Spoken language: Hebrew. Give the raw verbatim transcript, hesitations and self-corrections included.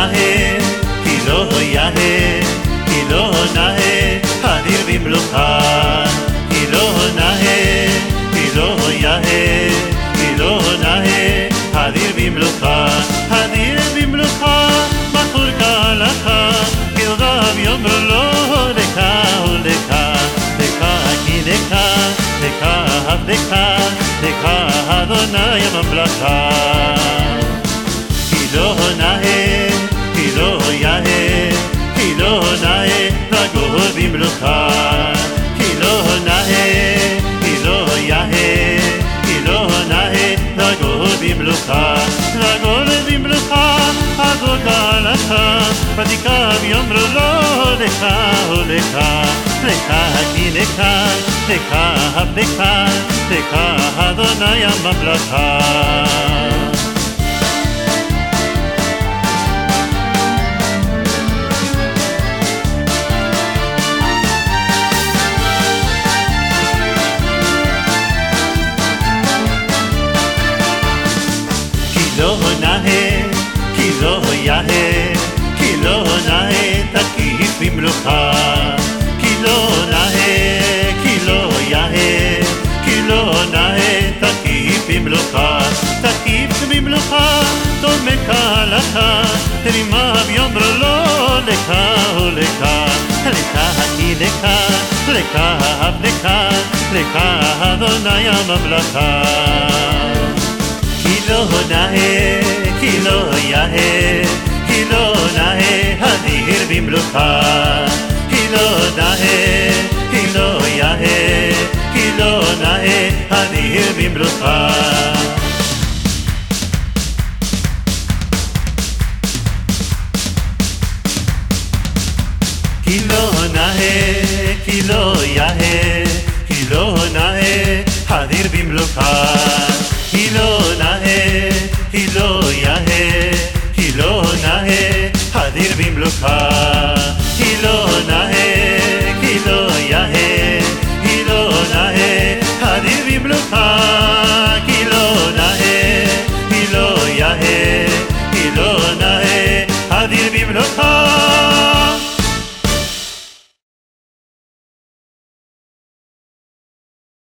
נאה, כי לא יאה, כי לא נאה, אדיר במלוכה. כי לא נאה, כי לא יאה, כי לא נאה, אדיר במלוכה. אדיר במלוכה, מכור כהלכה, גרדיו יאמרו לו דקה ולדקה, דקה כי דקה, דקה הבדקה, דקה אדוני הממלכה. כי לא נאה, כי לא יאה, כי לא נאה, לגור במלוכה. כי לא נאה, כי לא יאה, כי לא נאה, לגור במלוכה. לגור במלוכה, עבור כהלכה, ותיקב יאמרו לו דקה ולדקה, דקה כי דקה, דקה הבדקה, דקה אדוני הממלכה. לא נאה, כי לא יאה, כי לא נאה, תקיף במלוכה. כי לא נאה, כי לא יאה, כי לא נאה, תקיף במלוכה. תקיף במלוכה, דומה כהלכה, תרימיו יאמרו לו דקה ולדקה, דקה כי דקה, דקה הבדקה, דקה אדוני הממלכה. כי לא נאה, כי לא יאה, כי לא נאה, אדיר במלוכה. כי לא נאה, כי לא יאה, כי לא נאה, אדיר במלוכה. כי לא נאה, כי לא יאה, כי לא נאה, אדיר במלוכה. כי לא נאה, כי לא יאה, כי לא נאה, אדיר במלוכה. כי לא נאה, כי לא יאה, כי לא נאה, אדיר במלוכה.